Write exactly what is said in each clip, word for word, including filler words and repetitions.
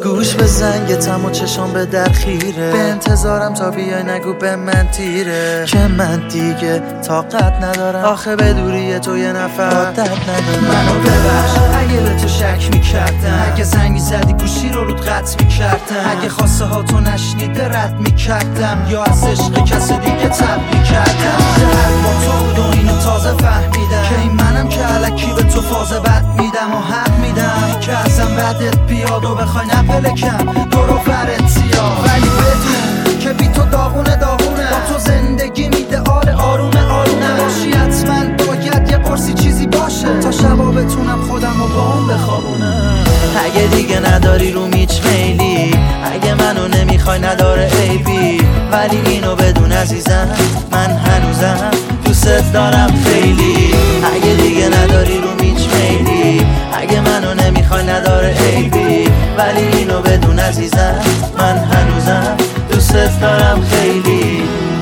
گوش به زنگتم و چشام به در خیره، به انتظارم تا بیای نگو به من تیره که من دیگه طاقت ندارم، آخه به دوری تو یه نفر عادت ندارم. منو ببخش اگه به تو شک میکردم، اگه زنگی زدی گوشی رو رود قطع میکردم، اگه خواسته ها تو نشنیده رد میکردم، یا از عشق کسی دیگه تب میکردم. شهر با تو بود و اینو تازه فهمیدم که این منم که الکی به تو فاز بد میدم و حق میدم که ازم بدت بیاد و بخوای نپلکم دور و برت سیاه. ولی بدون که بی تو داغونه داغونه، با تو زندگی میده آل آرومه آرومه. نباشی حتما باید یه قرصی چیزی باشه تا شبا بتونم خودم رو با اون بخوابونم. اگه دیگه نداری رو میچ میلی، اگه منو نمیخوای نداره عیبی، ولی اینو بدون عزیزم من هنوزم دوست دارم خیلی. اگه دیگه نداری رو میچ میلی، اگه منو نمیخوای نداره عیبی، ولی اینو بدون عزیزم من هنوزم دوست دارم خیلی.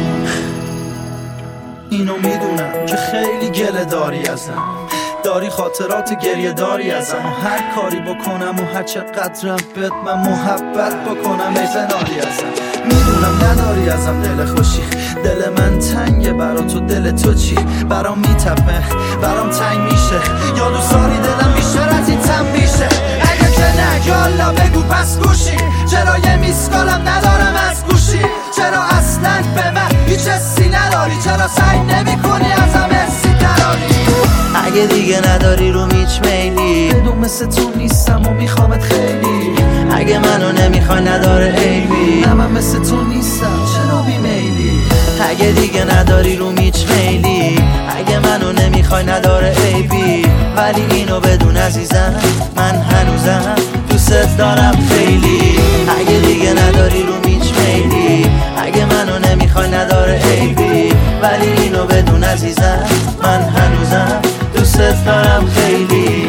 اینو میدونم که خیلی گله داری ازم، داری خاطرات گریه داری ازم و هر کاری بکنم و هر چقدرم بهت من محبت بکنم ای زناری ازم. میدونم نداری ازم دل خوشی، دل من تنگه برا تو، دل تو چی؟ برام میتپه برام تنگ میشه، یا دوست داری دلم بیشتر از این تم میشه؟ اگه که نه یالا بگو پس گوشی، چرا یه میسکالم ندارم از گوشی؟ چرا اصلا به من هیچ حسی نداری؟ چرا سعی نمی کنی ازم حسی دراری؟ اگه دیگه نداری رو میچ میلی، بدون مثل تو نیستم و میخوامت خیلی. اگه منو نمیخوای نداره عیبی، نه من مثل تو نیستم چرا بیمیلی؟ اگه دیگه نداری رو میچ میلی، اگه منو نمیخوای نداره عیبی، ولی اینو بدون عزیزم من هنوزم دوست دارم خیلی. اگه دیگه نداری رو میچ میلی، اگه منو نمیخوای نداره عیبی، ولی اینو بدون عزیزم من هنوزم دوست دارم خیلی.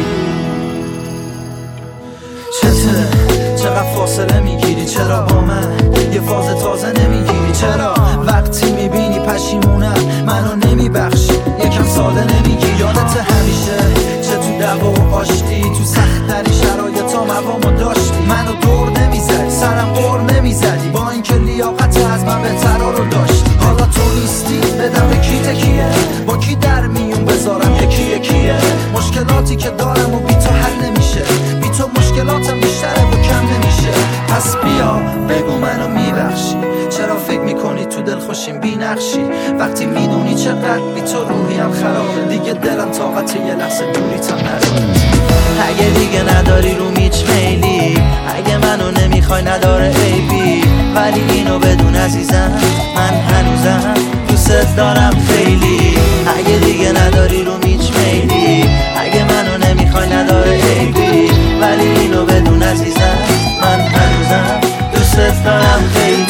چته چقدر فاصله میگیری؟ چرا با من یه فاز تازه نمیگیری؟ چرا وقتی میبینی پشیمونم منو نمیبخشی یکم ساده نمیگی؟ یادت همیشه چه تو دعوا و آشتی، تو سخت‌ترین شرایطا موامو داشتی، منو دور نمیزدی سرم قور نمیزدی، با اینکه لیاقت از من بهترا رو داشتی. حالا تو نیستی بدم به کی تکیه؟ با کی در میون بذارم یکی یکیه؟ مشکلاتی که دارم و بی تو حل نمیشه، بی تو مشکلاتم بیشتره و کم نمیشه. پس بیا بگو منو میبخشی، چرا فکر میکنی تو دل خوشیم بی نقشی؟ وقتی میدونی چقدر بی تو روحیم خرابه، دیگه دلم طاقت یه لحظه دوریتم نداره. اگه دیگه نداری رو میچ میلی، اگه منو نمیخوای نداره عیبی، ولی اینو بدون عزیزم من هنوزم دوست دارم خیلی. اگه دیگه نداری رو میچ میلی، اگه منو نمیخوای نداره عیبی، ولی اینو بدون عزیزم من هنوزم دوست دارم خیلی.